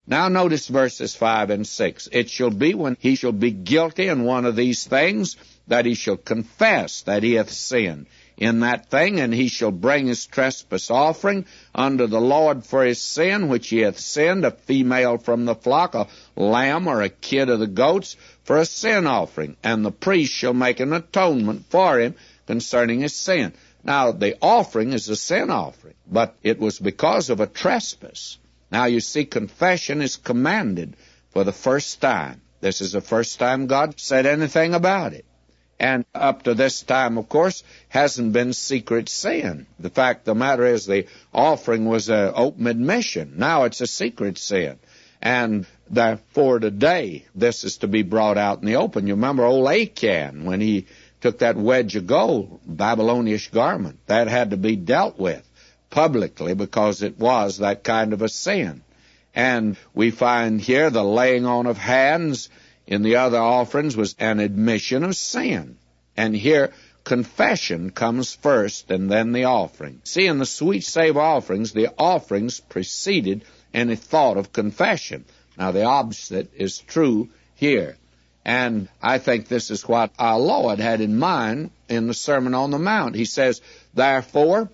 Now notice verses 5 and 6. It shall be when he shall be guilty in one of these things, that he shall confess that he hath sinned in that thing, and he shall bring his trespass offering unto the Lord for his sin, which he hath sinned, a female from the flock, a lamb or a kid of the goats, for a sin offering. And the priest shall make an atonement for him concerning his sin. Now, the offering is a sin offering, but it was because of a trespass. Now, you see, confession is commanded for the first time. This is the first time God said anything about it. And up to this time, of course, hasn't been secret sin. The fact of the matter is the offering was an open admission. Now it's a secret sin. And therefore today, this is to be brought out in the open. You remember old Achan, when he took that wedge of gold, Babylonish garment, that had to be dealt with publicly because it was that kind of a sin. And we find here the laying on of hands in the other offerings was an admission of sin. And here, confession comes first and then the offering. See, in the sweet savour offerings, the offerings preceded any thought of confession. Now, the opposite is true here. And I think this is what our Lord had in mind in the Sermon on the Mount. He says, therefore,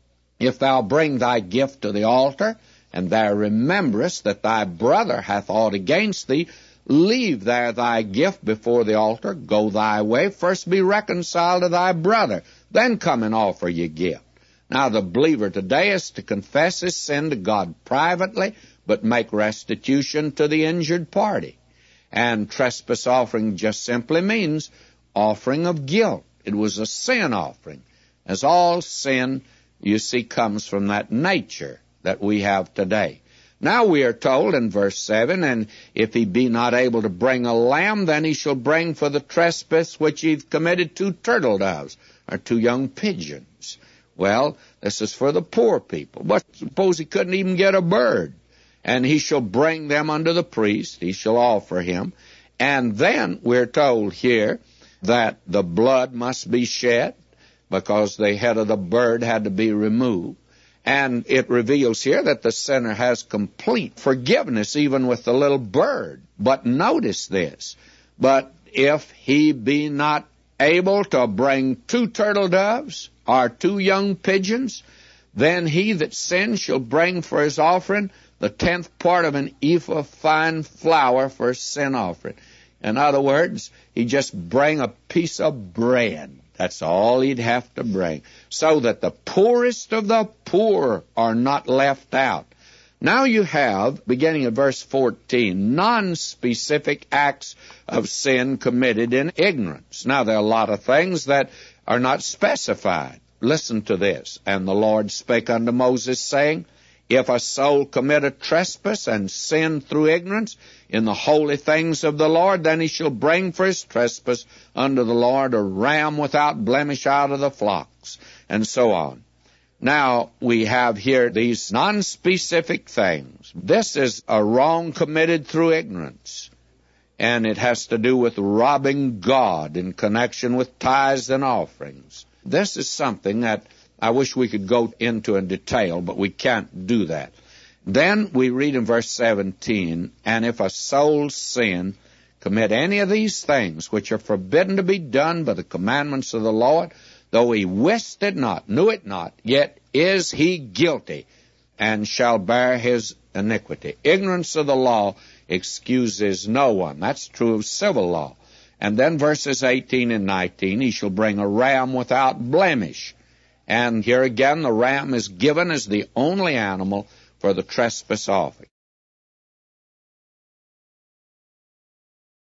if thou bring thy gift to the altar, and thou rememberest that thy brother hath aught against thee, leave there thy gift before the altar, go thy way, first be reconciled to thy brother, then come and offer your gift. Now the believer today is to confess his sin to God privately, but make restitution to the injured party. And trespass offering just simply means offering of guilt. It was a sin offering, as all sin, you see, comes from that nature that we have today. Now we are told in verse 7, and if he be not able to bring a lamb, then he shall bring for the trespass which he hath committed 2 turtle doves, or 2 young pigeons. Well, this is for the poor people. But suppose he couldn't even get a bird. And he shall bring them unto the priest, he shall offer him. And then we're told here that the blood must be shed, because the head of the bird had to be removed. And it reveals here that the sinner has complete forgiveness even with the little bird. But notice this, but if he be not able to bring 2 turtle doves or 2 young pigeons, then he that sins shall bring for his offering the 10th part of an ephah of fine flour for a sin offering. In other words, he just bring a piece of bread. That's all he'd have to bring, so that the poorest of the poor are not left out. Now you have, beginning at verse 14, non-specific acts of sin committed in ignorance. Now there are a lot of things that are not specified. Listen to this. And the Lord spake unto Moses, saying, if a soul commit a trespass and sin through ignorance in the holy things of the Lord, then he shall bring for his trespass unto the Lord a ram without blemish out of the flocks, and so on. Now, we have here these non-specific things. This is a wrong committed through ignorance, and it has to do with robbing God in connection with tithes and offerings. This is something that I wish we could go into in detail, but we can't do that. Then we read in verse 17, and if a soul sin, commit any of these things which are forbidden to be done by the commandments of the Lord, though he wist it not, knew it not, yet is he guilty, and shall bear his iniquity. Ignorance of the law excuses no one. That's true of civil law. And then verses 18 and 19, he shall bring a ram without blemish. And here again, the ram is given as the only animal for the trespass offering.